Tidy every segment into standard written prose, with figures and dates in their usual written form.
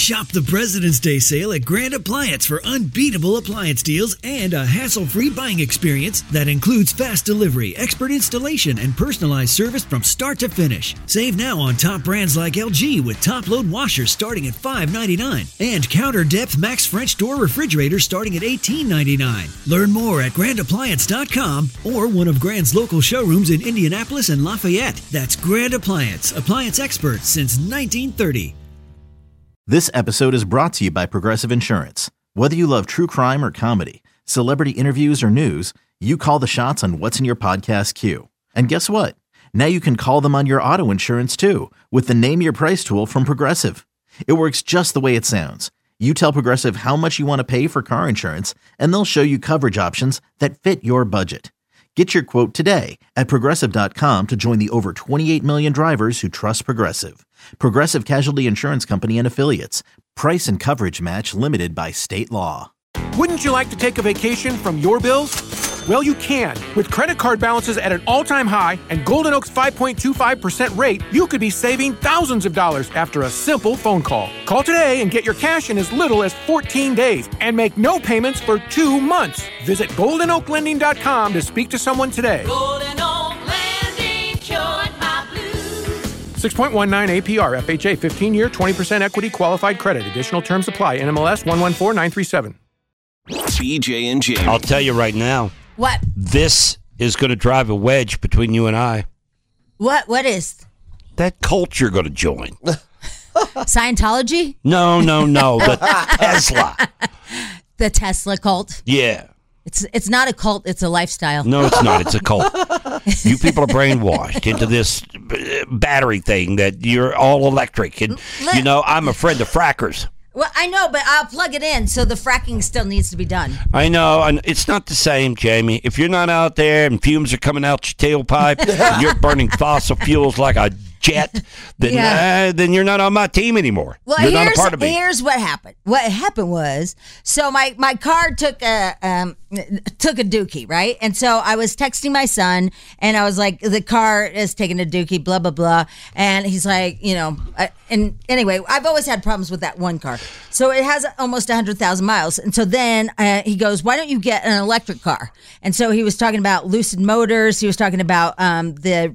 Shop the President's Day sale at Grand Appliance for unbeatable appliance deals and a hassle-free buying experience that includes fast delivery, expert installation, and personalized service from start to finish. Save now on top brands like LG with top-load washers starting at $5.99 and counter depth Max French door refrigerators starting at $18.99. Learn more at grandappliance.com or one of Grand's local showrooms in Indianapolis and Lafayette. That's Grand Appliance, appliance experts since 1930. This episode is brought to you by Progressive Insurance. Whether you love true crime or comedy, celebrity interviews or news, you call the shots on what's in your podcast queue. And guess what? Now you can call them on your auto insurance too with the Name Your Price tool from Progressive. It works just the way it sounds. You tell Progressive how much you want to pay for car insurance, and they'll show you coverage options that fit your budget. Get your quote today at Progressive.com to join the over 28 million drivers who trust Progressive. Progressive Casualty Insurance Company and Affiliates. Price and coverage match limited by state law. Wouldn't you like to take a vacation from your bills? Well, you can. With credit card balances at an all-time high and Golden Oak's 5.25% rate, you could be saving thousands of dollars after a simple phone call. Call today and get your cash in as little as 14 days and make no payments for 2 months. Visit GoldenOakLending.com to speak to someone today. Golden Oak Lending cured my blues. 6.19 APR, FHA, 15-year, 20% equity qualified credit. Additional terms apply. NMLS 114937. BJ and Jamie. I'll tell you right now. What? This is going to drive a wedge between you and I. What is? That cult you're going to join. Scientology? No. The Tesla. The Tesla cult? Yeah. It's not a cult, it's a lifestyle. No, it's not. It's a cult. You people are brainwashed into this battery thing that you're all electric. And, I'm a friend of frackers. Well, I know, but I'll plug it in, so the fracking still needs to be done. I know, and it's not the same, Jamie. If you're not out there and fumes are coming out your tailpipe, and you're burning fossil fuels like a jet, then you're not on my team anymore. Well, you're not a part of me. Here's what happened. What happened was, so my car took a dookie, right? And so I was texting my son, and I was like, the car is taking a dookie, blah, blah, blah. And he's like, and anyway, I've always had problems with that one car. So it has almost 100,000 miles. And so then he goes, why don't you get an electric car? And so he was talking about Lucid Motors. He was talking about the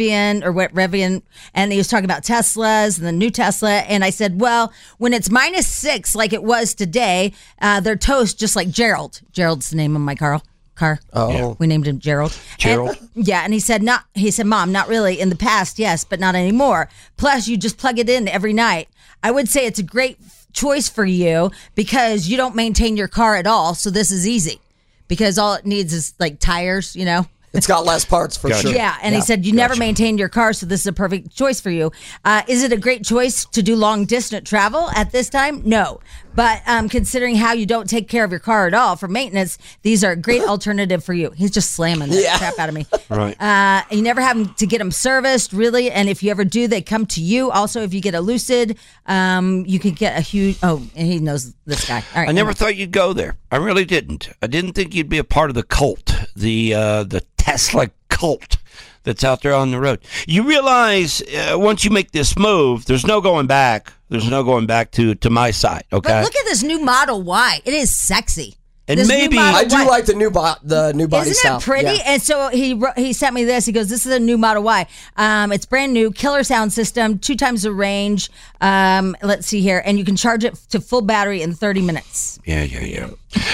Rivian, and he was talking about Teslas and the new Tesla. And I said, well, when it's -6 like it was today, they're toast just like Gerald. Gerald's the name of my car. Oh, yeah. We named him Gerald. Gerald. And he said, Mom, not really. In the past, yes, but not anymore. Plus, you just plug it in every night. I would say it's a great choice for you because you don't maintain your car at all. So this is easy because all it needs is like tires, It's got less parts for sure. Yeah, and he said you never maintain your car, so this is a perfect choice for you. Is it a great choice to do long distance travel at this time? No. But considering how you don't take care of your car at all for maintenance, these are a great alternative for you. He's just slamming the crap out of me. Right. You never have to get them serviced, really. And if you ever do, they come to you. Also, if you get a Lucid, you can get a huge... Oh, and he knows this guy. All right. I never thought you'd go there. I really didn't. I didn't think you'd be a part of the cult, the Tesla cult that's out there on the road. You realize once you make this move, there's no going back. There's no going back to my side, okay? But look at this new Model Y. It is sexy. And This maybe new Model I do Y. like the new body Isn't style. it pretty? Yeah. And so he sent me this. He goes, this is a new Model Y. It's brand new, killer sound system, 2 times the range. Let's see here. And you can charge it to full battery in 30 minutes. Yeah.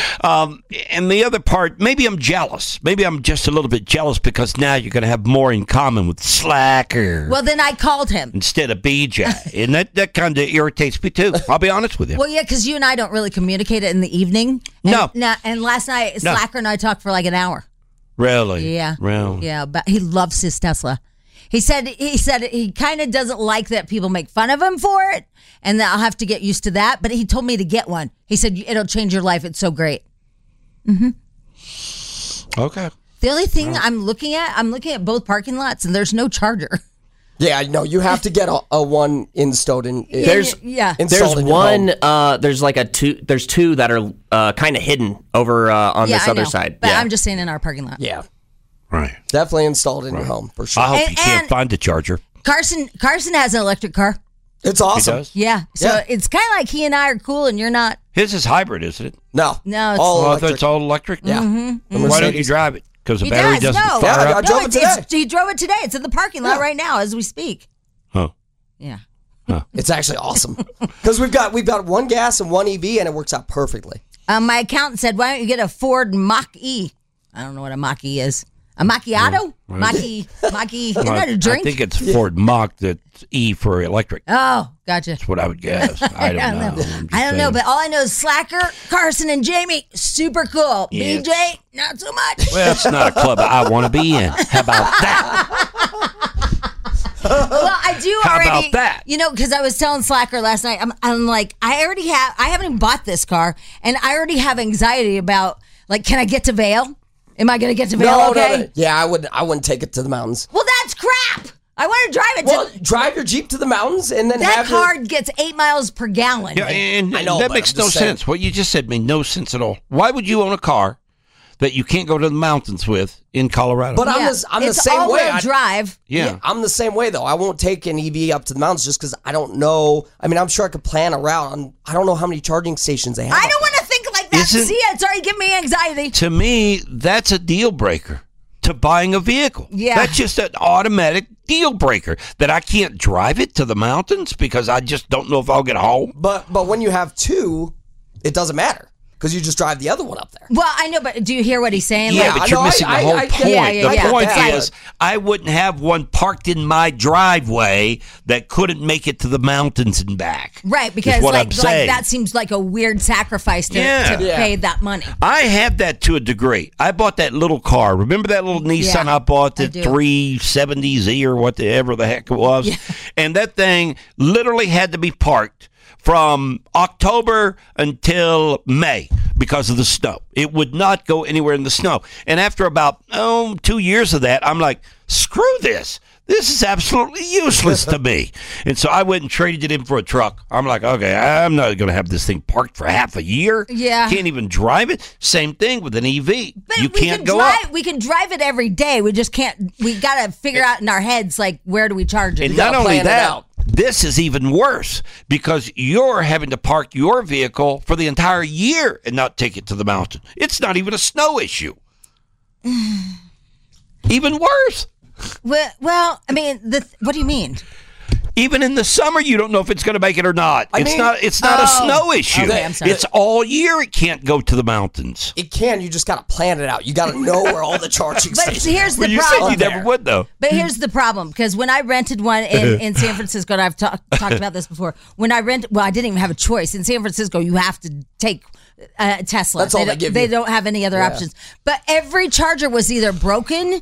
And the other part, maybe I'm jealous. Maybe I'm just a little bit jealous because now you're going to have more in common with Slacker. Well, then I called him. Instead of BJ. And that kind of irritates me too. I'll be honest with you. Well, yeah, because you and I don't really communicate it in the evening. And last night, Slacker and I talked for like an hour. Really? Yeah. Really? Yeah, but he loves his Tesla. He said he kind of doesn't like that people make fun of him for it, and that I'll have to get used to that. But he told me to get one. He said it'll change your life. It's so great. Okay. The only thing I'm looking at both parking lots, and there's no charger. Yeah, no, you have to get a one installed in. There's installed in your home. There's like there's 2 that are kind of hidden over on this other side. But I'm just saying in our parking lot. Yeah. Right. Definitely installed in your home, for sure. I hope you can't find the charger. Carson has an electric car. It's He awesome. does? Yeah. So Yeah. it's kind of like he and I are cool, and you're not. His is hybrid, isn't it? No. No, it's- all Oh, I thought electric. it's all electric? Yeah. The Why don't you Mercedes. drive it? Because the He battery does. doesn't No. fire Yeah, up? I drove it today. He drove it today. It's in the parking lot Yeah. right now as we speak. Oh. Yeah. It's actually awesome because we've got one gas and one EV, and it works out perfectly. My accountant said, "Why don't you get a Ford Mach-E?" I don't know what a Mach-E is. A macchiato? Mach-E. Isn't that a drink? I think it's Ford Mach that's E for electric. Oh, gotcha. That's what I would guess. I don't know. I'm just I don't know, saying. but all I know is Slacker, Carson, and Jamie, super cool. Yeah. BJ, not so much. Well, that's not a club I want to be in. How about that? Well, I do How already. about that? You know, because I was telling Slacker last night, I'm like, I haven't even bought this car, and I already have anxiety about, like, can I get to Vail? Am I going to get to Vail okay? No. Yeah, I wouldn't take it to the mountains. Well, that's crap. I want to drive it to. Well, drive your Jeep to the mountains and then that have car gets 8 miles per gallon. Yeah, and I know, that but makes I'm no just saying. sense. What you just said made no sense at all. Why would you own a car that you can't go to the mountains with in Colorado? But I'm Yeah. the It's same way. all-wheel drive. yeah. I'm the same way though. I won't take an EV up to the mountains just because I don't know. I mean, I'm sure I could plan a route. I don't know how many charging stations they have. I don't want to think like that. Isn't- See, it's already giving me anxiety. To me, that's a deal breaker to buying a vehicle. Yeah. That's just an automatic deal breaker that I can't drive it to the mountains because I just don't know if I'll get home. But when you have two, it doesn't matter because you just drive the other one up there. Well, I know, but do you hear what he's saying? Yeah, Yeah, but I you're know, missing the whole I- point. yeah, The yeah. point Yeah. is, I wouldn't have one parked in my driveway that couldn't make it to the mountains and back. Right, is because what I'm like saying. that seems like a weird sacrifice to Yeah. Yeah. pay that money. I have that to a degree. I bought that little car. Remember that little Nissan Yeah, I bought, the I do. 370Z or whatever the heck it was? Yeah. And that thing literally had to be parked from October until May because of the snow. It would not go anywhere in the snow. And after about 2 years of that, I'm like, screw this. This is absolutely useless to me. And so I went and traded it in for a truck. I'm like, okay, I'm not going to have this thing parked for half a year. Yeah. Can't even drive it. Same thing with an EV. But You we can't can go drive. up. We can drive it every day. We just can't. We got to figure out in our heads like where do we charge it? And You not gotta only plan it that, out. this is even worse because you're having to park your vehicle for the entire year and not take it to the mountain. It's not even a snow issue. Even worse. Well, I mean, what do you mean? Even in the summer, you don't know if it's going to make it or not. I It's mean- not a snow issue. Okay, I'm sorry. It's all year it can't go to the mountains. It can. You just got to plan it out. You got to know where all the charging But stations. here's the Well, you problem. said you never would, though. But here's the problem, because when I rented one in San Francisco, and I've talked about this before, when I I didn't even have a choice. In San Francisco, you have to take Tesla. That's all they give you. don't have any other Yeah. options. But every charger was either broken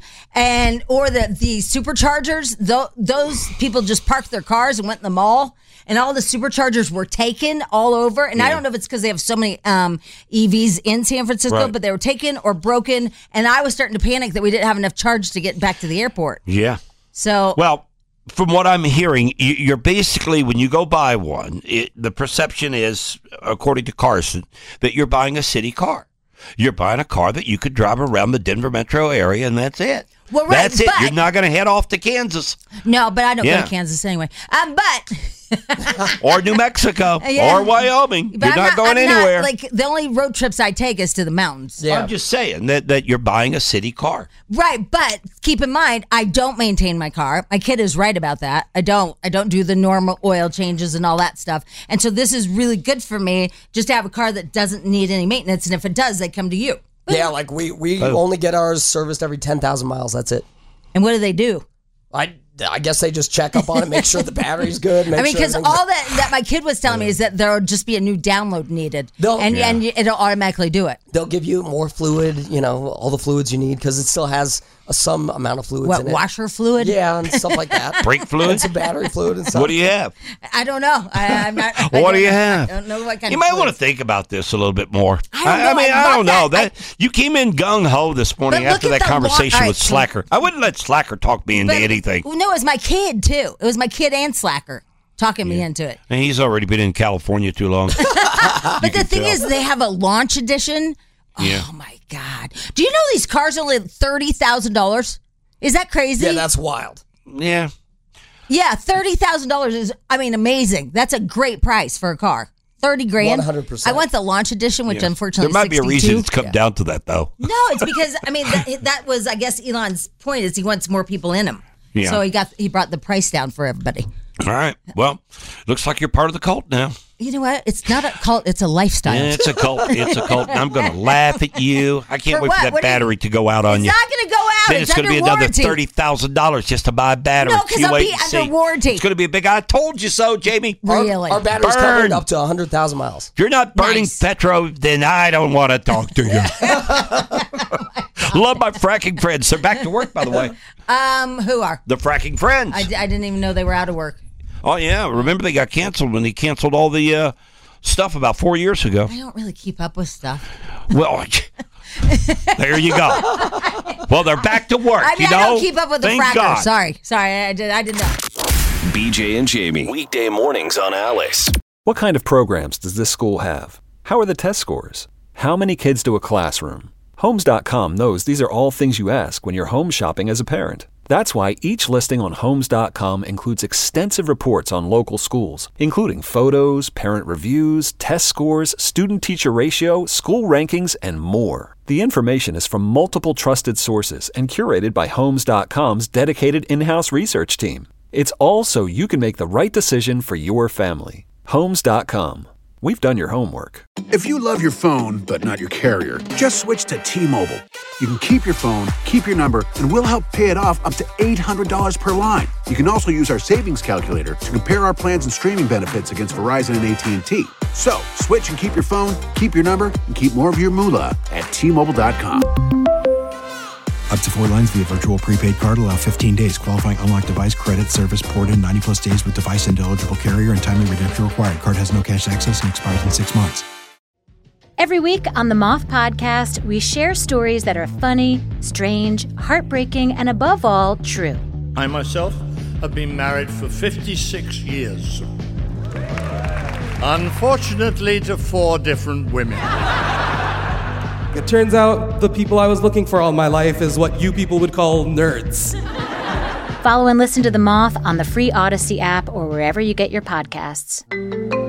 or the superchargers. Those people just parked their cars and went in the mall. And all the superchargers were taken all over. And I don't know if it's because they have so many EVs in San Francisco, Right. but they were taken or broken. And I was starting to panic that we didn't have enough charge to get back to the airport. Yeah. So, Well, from what I'm hearing, you're basically, when you go buy one, the perception is, according to Carson, that you're buying a city car. You're buying a car that you could drive around the Denver metro area, and that's it. Well, right, that's it. but- You're not going to head off to Kansas no, but I don't go Yeah. to Kansas anyway. But or New Mexico Yeah. or Wyoming. But You're not going I'm anywhere. like, the only road trips I take is to the mountains. Yeah. I'm just saying that you're buying a city car. Right, but keep in mind, I don't maintain my car. My kid is right about that. I don't do the normal oil changes and all that stuff. And so this is really good for me just to have a car that doesn't need any maintenance. And if it does, they come to you. Yeah, like we only get ours serviced every 10,000 miles. That's it. And what do they do? I guess they just check up on it, make sure the battery's good. I mean, sure because everything's- all that my kid was telling me is that there will just be a new download needed, They'll- and Yeah. and it'll automatically do it. they'll give you more fluid, all the fluids you need because it still has some amount of fluids What, in it. washer fluid? Yeah, and stuff like that. Brake fluid? And some battery fluid and stuff. What do you have? I don't know. I'm not. What do you have? I don't know what kind You of might fluid. want to think about this a little bit more. I don't know. mean, I I love don't know. that. You came in gung ho this morning But look after at that the conversation all right, with so- Slacker. I wouldn't let Slacker talk me into But- anything. No, it was my kid too. It was my kid and Slacker talking me into it. And he's already been in California too long. But the thing is, they have a launch edition. Yeah. Oh my God! Do you know these cars are only $30,000? Is that crazy? Yeah, that's wild. Yeah. Yeah, $30,000 is, amazing. That's a great price for a car. 30 grand. 100%. I want the launch edition, which unfortunately There might be a 62. reason it's come down to that, though. No, it's because that was, I guess, Elon's point is he wants more people in him. Yeah. So he brought the price down for everybody. All right. Well, looks like you're part of the cult now. You know what? It's not a cult. It's a lifestyle. Yeah, it's a cult. It's a cult. I'm going to laugh at you. I can't For wait what? for that What do you- battery to go out on It's you. not going to go out. Then it's going to be another warranty. $30,000 just to buy a battery. No, 'cause You I'll wait be and under see. warranty. It's going to be a big I told you so, Jamie. Really? Our battery's Burn. covered up to 100,000 miles. If you're not burning Nice. petrol, then I don't want to talk to you. Love my fracking friends. They're back to work, by the way. Who are? The fracking friends. I didn't even know they were out of work. Oh, yeah. Remember they got canceled when they canceled all the stuff about 4 years ago. I don't really keep up with stuff. Well, there you go. Well, they're back to work. I don't keep up with the Thank fracker. God. Sorry, I didn't know. BJ and Jamie. Weekday mornings on Alice. What kind of programs does this school have? How are the test scores? How many kids do a classroom? Homes.com knows these are all things you ask when you're home shopping as a parent. That's why each listing on Homes.com includes extensive reports on local schools, including photos, parent reviews, test scores, student-teacher ratio, school rankings, and more. The information is from multiple trusted sources and curated by Homes.com's dedicated in-house research team. It's all so you can make the right decision for your family. Homes.com. We've done your homework. If you love your phone, but not your carrier, just switch to T-Mobile. You can keep your phone, keep your number, and we'll help pay it off up to $800 per line. You can also use our savings calculator to compare our plans and streaming benefits against Verizon and AT&T. So, switch and keep your phone, keep your number, and keep more of your moolah at T-Mobile.com. Up to 4 lines via virtual prepaid card. Allow 15 days. Qualifying unlocked device. Credit service port in 90 plus days with device and eligible carrier and timely redemption required. Card has no cash access and expires in 6 months. Every week on the Moth Podcast, we share stories that are funny, strange, heartbreaking, and above all, true. I myself have been married for 56 years. Unfortunately, to 4 different women. It turns out the people I was looking for all my life is what you people would call nerds. Follow and listen to The Moth on the free Odyssey app or wherever you get your podcasts.